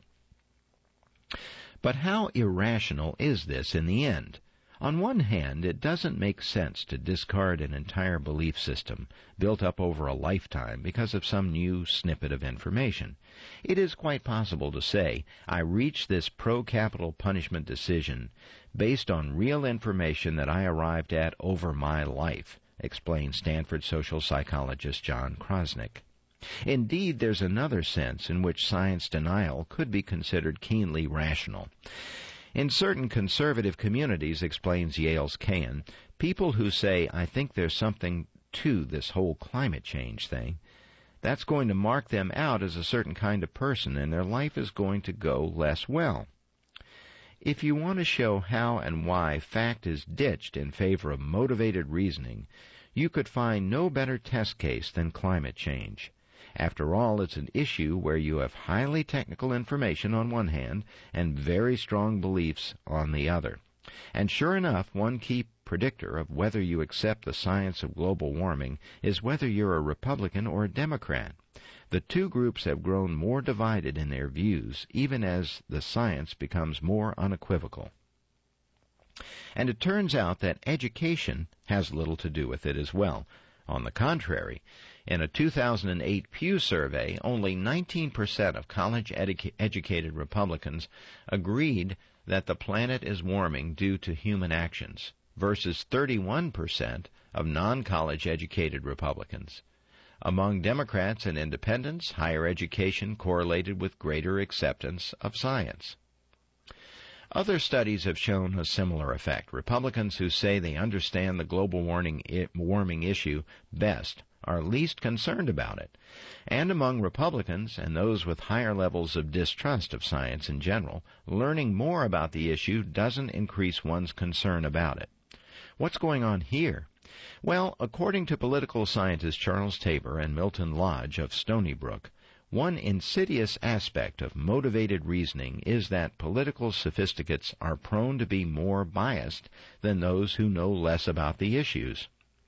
But how irrational is this in the end? On one hand, it doesn't make sense to discard an entire belief system built up over a lifetime because of some new snippet of information. It is quite possible to say, I reached this pro-capital punishment decision based on real information that I arrived at over my life, explains Stanford social psychologist John Krosnick. Indeed, there's another sense in which science denial could be considered keenly rational. In certain conservative communities, explains Yale's Kahan, people who say, I think there's something to this whole climate change thing, that's going to mark them out as a certain kind of person, and their life is going to go less well. If you want to show how and why fact is ditched in favor of motivated reasoning, you could find no better test case than climate change. After all, it's an issue where you have highly technical information on one hand and very strong beliefs on the other. And sure enough, one key predictor of whether you accept the science of global warming is whether you're a Republican or a Democrat. The two groups have grown more divided in their views, even as the science becomes more unequivocal. And it turns out that education has little to do with it as well. On the contrary, in a two thousand eight Pew survey, only nineteen percent of college-educated Republicans agreed that the planet is warming due to human actions, versus thirty-one percent of non-college-educated Republicans. Among Democrats and independents, higher education correlated with greater acceptance of science. Other studies have shown a similar effect. Republicans who say they understand the global warming, warming issue best are least concerned about it. And among Republicans and those with higher levels of distrust of science in general, learning more about the issue doesn't increase one's concern about it. What's going on here? Well, according to political scientist Charles Tabor and Milton Lodge of Stony Brook, one insidious aspect of motivated reasoning is that political sophisticates are prone to be more biased than those who know less about the issues.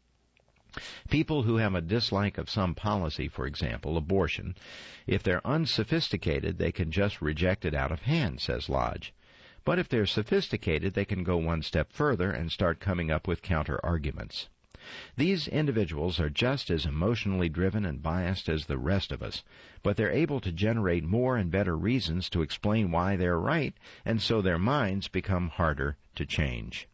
People who have a dislike of some policy, for example, abortion, if they're unsophisticated, they can just reject it out of hand, says Lodge. But if they're sophisticated, they can go one step further and start coming up with counter-arguments. These individuals are just as emotionally driven and biased as the rest of us, but they're able to generate more and better reasons to explain why they're right, and so their minds become harder to change.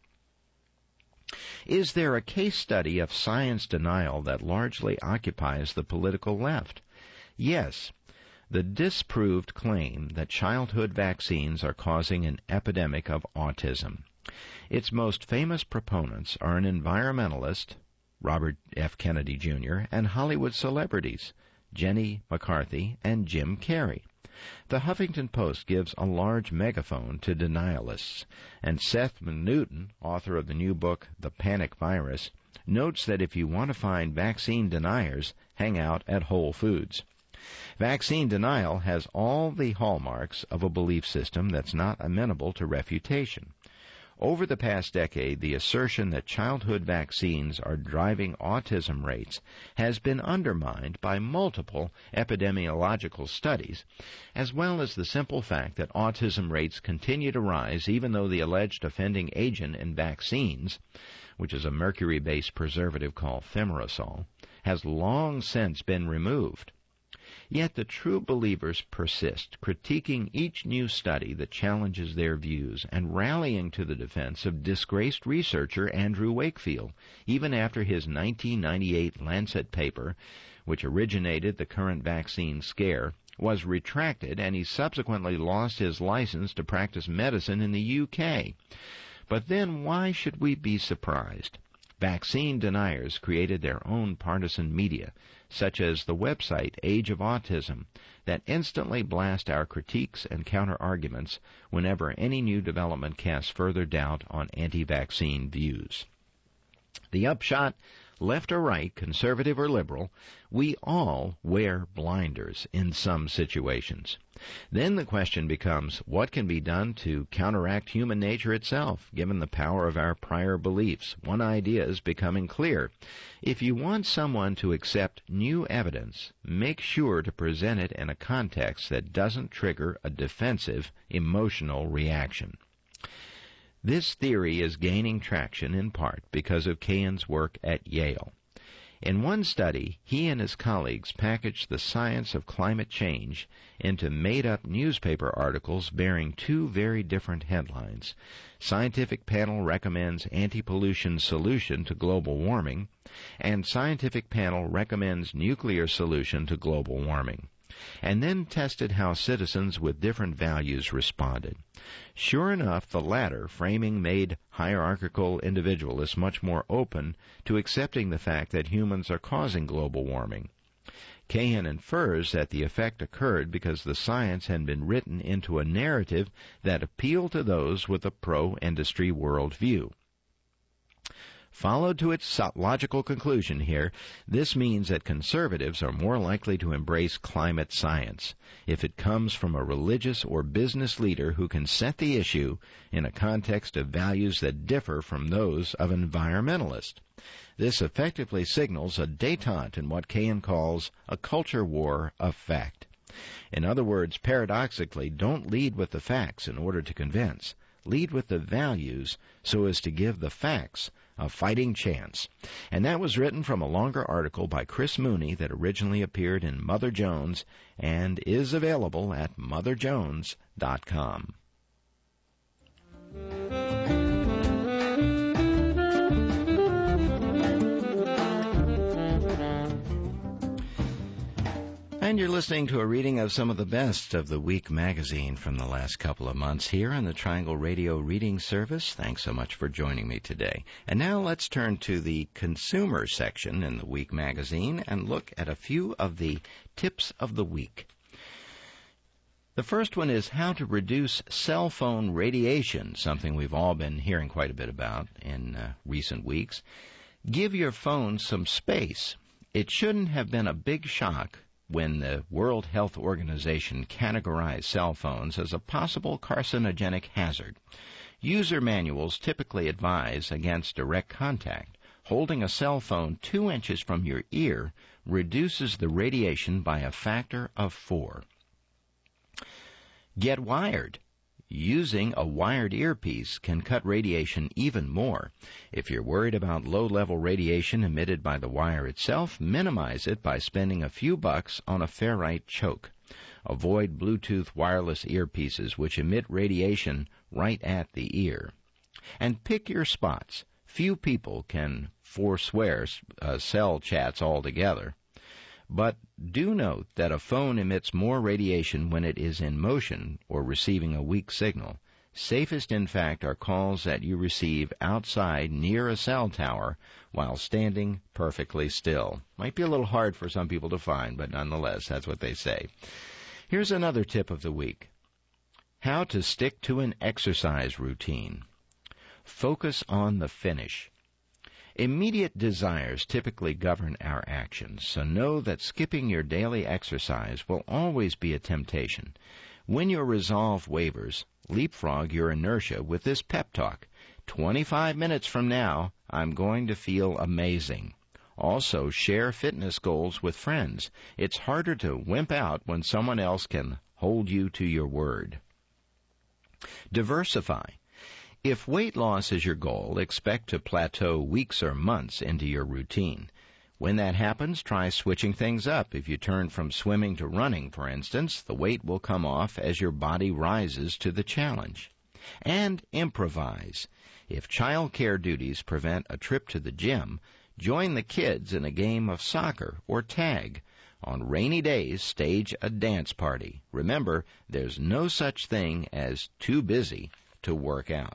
Is there a case study of science denial that largely occupies the political left? Yes. The disproved claim that childhood vaccines are causing an epidemic of autism. Its most famous proponents are an environmentalist, Robert F. Kennedy Junior, and Hollywood celebrities, Jenny McCarthy and Jim Carrey. The Huffington Post gives a large megaphone to denialists, and Seth Newton, author of the new book The Panic Virus, notes that if you want to find vaccine deniers, hang out at Whole Foods. Vaccine denial has all the hallmarks of a belief system that's not amenable to refutation. Over the past decade, the assertion that childhood vaccines are driving autism rates has been undermined by multiple epidemiological studies, as well as the simple fact that autism rates continue to rise even though the alleged offending agent in vaccines, which is a mercury-based preservative called thimerosal, has long since been removed. Yet the true believers persist, critiquing each new study that challenges their views and rallying to the defense of disgraced researcher Andrew Wakefield, even after his nineteen ninety-eight Lancet paper, which originated the current vaccine scare, was retracted and he subsequently lost his license to practice medicine in the U K. But then why should we be surprised? Vaccine deniers created their own partisan media, such as the website Age of Autism, that instantly blast our critiques and counter-arguments whenever any new development casts further doubt on anti-vaccine views. The upshot, left or right, conservative or liberal, we all wear blinders in some situations. Then the question becomes, what can be done to counteract human nature itself, given the power of our prior beliefs? One idea is becoming clear. If you want someone to accept new evidence, make sure to present it in a context that doesn't trigger a defensive, emotional reaction. This theory is gaining traction in part because of Kahan's work at Yale. In one study, he and his colleagues packaged the science of climate change into made-up newspaper articles bearing two very different headlines. Scientific Panel Recommends Anti-Pollution Solution to Global Warming, and Scientific Panel Recommends Nuclear Solution to Global Warming, and then tested how citizens with different values responded. Sure enough, the latter framing made hierarchical individualists much more open to accepting the fact that humans are causing global warming. Kahan infers that the effect occurred because the science had been written into a narrative that appealed to those with a pro-industry worldview. Followed to its logical conclusion here, this means that conservatives are more likely to embrace climate science if it comes from a religious or business leader who can set the issue in a context of values that differ from those of environmentalists. This effectively signals a détente in what Kahan calls a culture war of fact. In other words, paradoxically, don't lead with the facts in order to convince. Lead with the values so as to give the facts a fighting chance. And that was written from a longer article by Chris Mooney that originally appeared in Mother Jones and is available at mother jones dot com. And you're listening to a reading of some of the best of the Week magazine from the last couple of months here on the Triangle Radio Reading Service. Thanks so much for joining me today. And now let's turn to the consumer section in the Week magazine and look at a few of the tips of the week. The first one is how to reduce cell phone radiation, something we've all been hearing quite a bit about in uh, recent weeks. Give your phone some space. It shouldn't have been a big shock when the World Health Organization categorized cell phones as a possible carcinogenic hazard. User manuals typically advise against direct contact. Holding a cell phone two inches from your ear reduces the radiation by a factor of four. Get wired. Using a wired earpiece can cut radiation even more. If you're worried about low-level radiation emitted by the wire itself, minimize it by spending a few bucks on a ferrite choke. Avoid Bluetooth wireless earpieces which emit radiation right at the ear. And pick your spots. Few people can forswear uh, cell chats altogether. But do note that a phone emits more radiation when it is in motion or receiving a weak signal. Safest, in fact, are calls that you receive outside near a cell tower while standing perfectly still. Might be a little hard for some people to find, but nonetheless, that's what they say. Here's another tip of the week. How to stick to an exercise routine. Focus on the finish. Immediate desires typically govern our actions, so know that skipping your daily exercise will always be a temptation. When your resolve wavers, leapfrog your inertia with this pep talk. twenty-five minutes from now, I'm going to feel amazing. Also, share fitness goals with friends. It's harder to wimp out when someone else can hold you to your word. Diversify. If weight loss is your goal, expect to plateau weeks or months into your routine. When that happens, try switching things up. If you turn from swimming to running, for instance, the weight will come off as your body rises to the challenge. And improvise. If child care duties prevent a trip to the gym, join the kids in a game of soccer or tag. On rainy days, stage a dance party. Remember, there's no such thing as too busy to work out.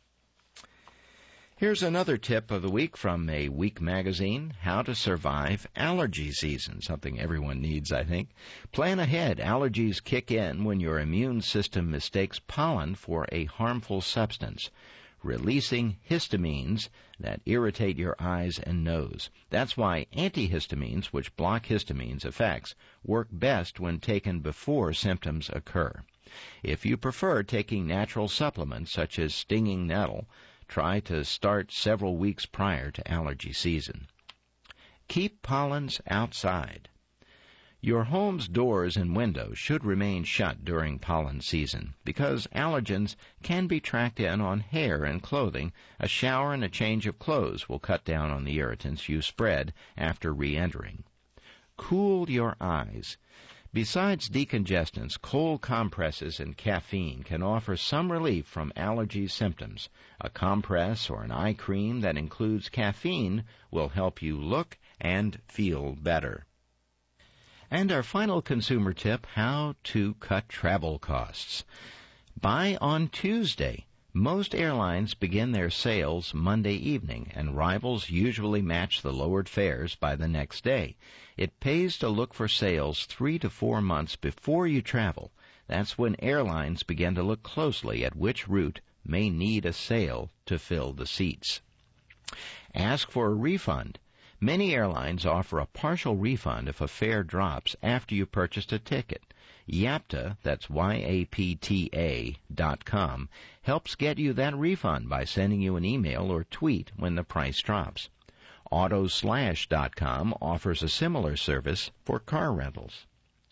Here's another tip of the week from a Week magazine, How to Survive Allergy Season, something everyone needs, I think. Plan ahead. Allergies kick in when your immune system mistakes pollen for a harmful substance, releasing histamines that irritate your eyes and nose. That's why antihistamines, which block histamines' effects, work best when taken before symptoms occur. If you prefer taking natural supplements such as stinging nettle, try to start several weeks prior to allergy season. Keep pollens outside. Your home's doors and windows should remain shut during pollen season because allergens can be tracked in on hair and clothing. A shower and a change of clothes will cut down on the irritants you spread after re-entering. Cool your eyes. Besides decongestants, cold compresses and caffeine can offer some relief from allergy symptoms. A compress or an eye cream that includes caffeine will help you look and feel better. And our final consumer tip, how to cut travel costs. Buy on Tuesday. Most airlines begin their sales Monday evening, and rivals usually match the lowered fares by the next day. It pays to look for sales three to four months before you travel. That's when airlines begin to look closely at which route may need a sale to fill the seats. Ask for a refund. Many airlines offer a partial refund if a fare drops after you purchased a ticket. YAPTA, that's Y A P T A dot com, helps get you that refund by sending you an email or tweet when the price drops. Autoslash dot com offers a similar service for car rentals.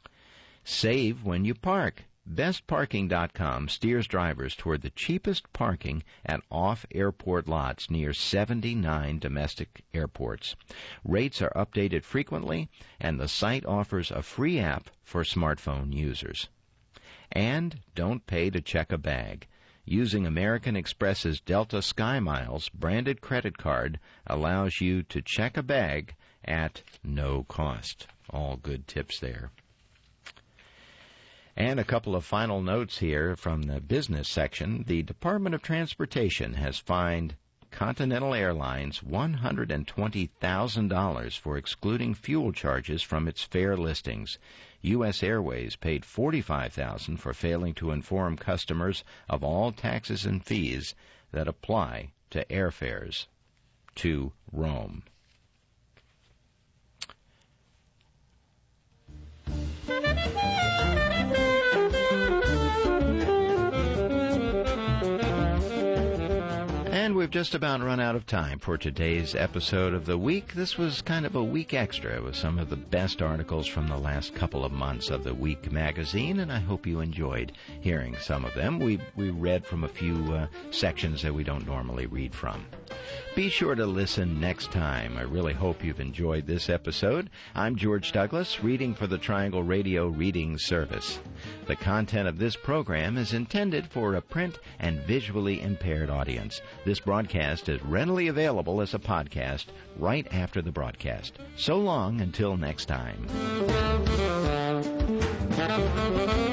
Save when you park. Best Parking dot com steers drivers toward the cheapest parking at off-airport lots near seventy-nine domestic airports. Rates are updated frequently, and the site offers a free app for smartphone users. And don't pay to check a bag. Using American Express's Delta SkyMiles branded credit card allows you to check a bag at no cost. All good tips there. And a couple of final notes here from the business section. The Department of Transportation has fined Continental Airlines one hundred twenty thousand dollars for excluding fuel charges from its fare listings. U S Airways paid forty-five thousand dollars for failing to inform customers of all taxes and fees that apply to airfares to Rome. And we've just about run out of time for today's episode of the week. This was kind of a week extra with some of the best articles from the last couple of months of the Week magazine, and I hope you enjoyed hearing some of them. We we read from a few uh, sections that we don't normally read from. Be sure to listen next time. I really hope you've enjoyed this episode. I'm George Douglas, reading for the Triangle Radio Reading Service. The content of this program is intended for a print and visually impaired audience. This broadcast is readily available as a podcast right after the broadcast. So long until next time.